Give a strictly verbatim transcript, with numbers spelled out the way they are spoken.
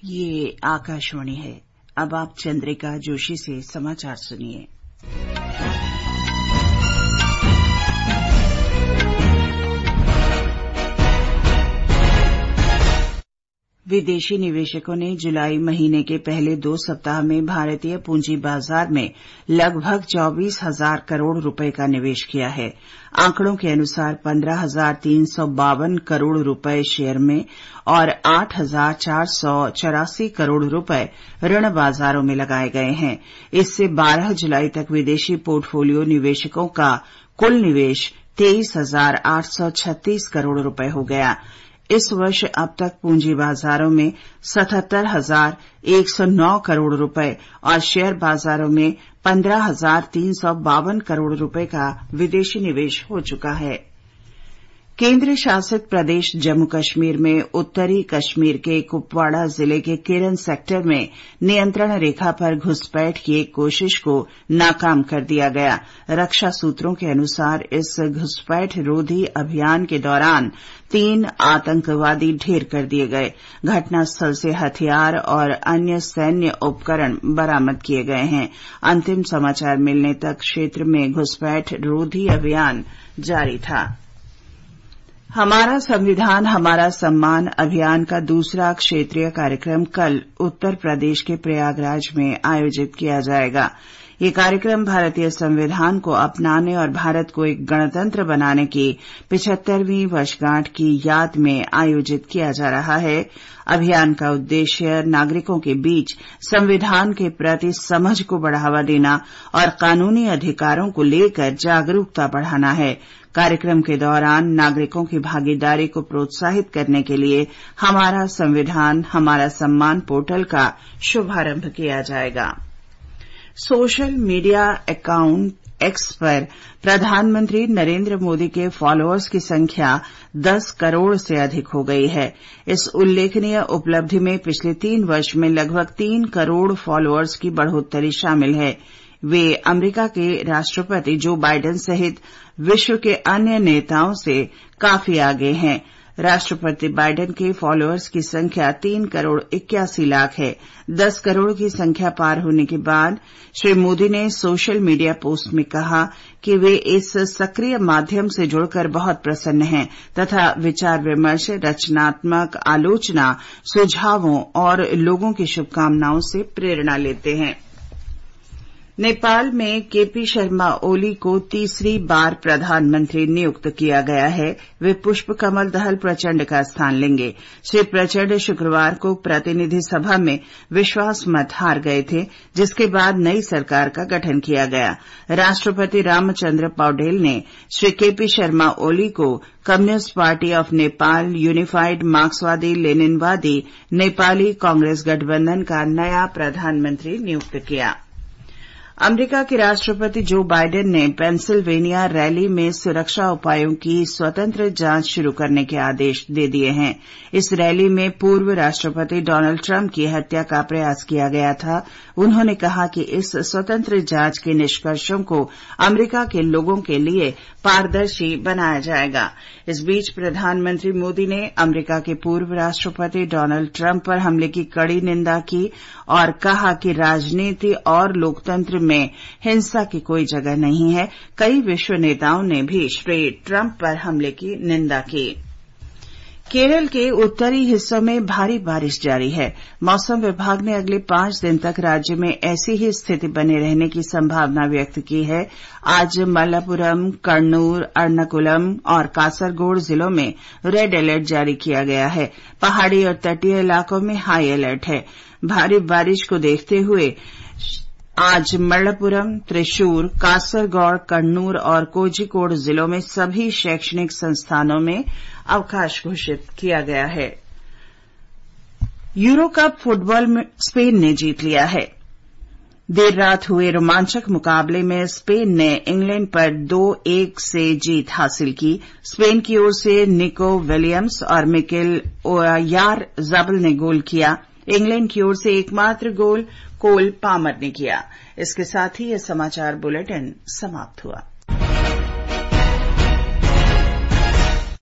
ये आकाशवाणी है। अब आप चंद्रिका जोशी से समाचार सुनिए। विदेशी निवेशकों ने जुलाई महीने के पहले दो सप्ताह में भारतीय पूंजी बाजार में लगभग चौबीस हजार करोड़ रुपए का निवेश किया है। आंकड़ों के अनुसार पंद्रह हजार तीन सौ बावन करोड़ रुपए शेयर में और आठ हजार चार सौ चौरासी करोड़ रुपए ऋण बाजारों में लगाए गए हैं। इससे बारह जुलाई तक विदेशी पोर्टफोलियो निवेशकों का कुल निवेश तेईस हजार आठ सौ छत्तीस करोड़ रुपए हो गया। इस वर्ष अब तक पूंजी बाजारों में सतहत्तर हजार एक सौ नौ करोड़ रुपए और शेयर बाजारों में पंद्रह हजार तीन सौ बावन करोड़ रुपए का विदेशी निवेश हो चुका है। केंद्र शासित प्रदेश जम्मू कश्मीर में उत्तरी कश्मीर के कुपवाड़ा जिले के किरन सेक्टर में नियंत्रण रेखा पर घुसपैठ की एक कोशिश को नाकाम कर दिया गया। रक्षा सूत्रों के अनुसार इस घुसपैठ रोधी अभियान के दौरान तीन आतंकवादी ढेर कर दिए गए। घटनास्थल से हथियार और अन्य सैन्य उपकरण बरामद किए गए हैं। अंतिम समाचार मिलने तक क्षेत्र में घुसपैठ रोधी अभियान जारी था। हमारा संविधान हमारा सम्मान अभियान का दूसरा क्षेत्रीय कार्यक्रम कल उत्तर प्रदेश के प्रयागराज में आयोजित किया जाएगा। ये कार्यक्रम भारतीय संविधान को अपनाने और भारत को एक गणतंत्र बनाने की पिछहत्तरवीं वर्षगांठ की याद में आयोजित किया जा रहा है। अभियान का उद्देश्य नागरिकों के बीच संविधान के प्रति समझ को बढ़ावा देना और कानूनी अधिकारों को लेकर जागरूकता बढ़ाना है। कार्यक्रम के दौरान नागरिकों की भागीदारी को प्रोत्साहित करने के लिए हमारा संविधान हमारा सम्मान पोर्टल का शुभारंभ किया जाएगा। सोशल मीडिया अकाउंट एक्स पर प्रधानमंत्री नरेंद्र मोदी के फॉलोअर्स की संख्या दस करोड़ से अधिक हो गई है। इस उल्लेखनीय उपलब्धि में पिछले तीन वर्ष में लगभग तीन करोड़ फॉलोअर्स की बढ़ोत्तरी शामिल है। वे अमेरिका के राष्ट्रपति जो बाइडेन सहित विश्व के अन्य नेताओं से काफी आगे हैं। राष्ट्रपति बाइडेन के फॉलोअर्स की संख्या तीन करोड़ इक्यासी लाख है। दस करोड़ की संख्या पार होने के बाद श्री मोदी ने सोशल मीडिया पोस्ट में कहा कि वे इस सक्रिय माध्यम से जुड़कर बहुत प्रसन्न हैं तथा विचार विमर्श, रचनात्मक आलोचना, सुझावों और लोगों की शुभकामनाओं से प्रेरणा लेते हैं। नेपाल में केपी शर्मा ओली को तीसरी बार प्रधानमंत्री नियुक्त किया गया है। वे पुष्प कमल दहल प्रचंड का स्थान लेंगे। श्री प्रचंड शुक्रवार को प्रतिनिधि सभा में विश्वास मत हार गए थे, जिसके बाद नई सरकार का गठन किया गया। राष्ट्रपति रामचंद्र पौडेल ने श्री केपी शर्मा ओली को communist party of Nepal, unified मार्क्सवादी लेनिनवादी नेपाली कांग्रेस गठबंधन का नया प्रधानमंत्री नियुक्त किया। अमेरिका के राष्ट्रपति जो बाइडेन ने पेंसिल्वेनिया रैली में सुरक्षा उपायों की स्वतंत्र जांच शुरू करने के आदेश दे दिए हैं। इस रैली में पूर्व राष्ट्रपति डोनाल्ड ट्रंप की हत्या का प्रयास किया गया था। उन्होंने कहा कि इस स्वतंत्र जांच के निष्कर्षों को अमेरिका के लोगों के लिए पारदर्शी बनाया जाएगा। इस बीच प्रधानमंत्री मोदी ने अमेरिका के पूर्व राष्ट्रपति डोनाल्ड ट्रंप पर हमले की कड़ी निंदा की और कहा कि राजनीति और लोकतंत्र में हिंसा की कोई जगह नहीं है। कई विश्व नेताओं ने भी श्री ट्रंप पर हमले की निंदा की। केरल के उत्तरी हिस्सों में भारी बारिश जारी है। मौसम विभाग ने अगले पांच दिन तक राज्य में ऐसी ही स्थिति बने रहने की संभावना व्यक्त की है। आज मलप्पुरम, कन्नूर, एर्नाकुलम और कासरगोड जिलों में रेड अलर्ट जारी किया गया है। पहाड़ी और तटीय इलाकों में हाई अलर्ट है। भारी बारिश को देखते हुए आज मलप्पुरम, त्रिशूर, कासरगोड, कन्नूर और कोझिकोड जिलों में सभी शैक्षणिक संस्थानों में अवकाश घोषित किया गया है। यूरो कप फुटबॉल में स्पेन ने जीत लिया है। देर रात हुए रोमांचक मुकाबले में स्पेन ने इंग्लैंड पर दो एक से जीत हासिल की। स्पेन की ओर से निको विलियम्स और मिकेल ओयारज़ाबल ने गोल किया। इंग्लैंड की ओर से एकमात्र गोल कोल पामर ने किया। इसके साथ ही यह समाचार बुलेटिन समाप्त हुआ।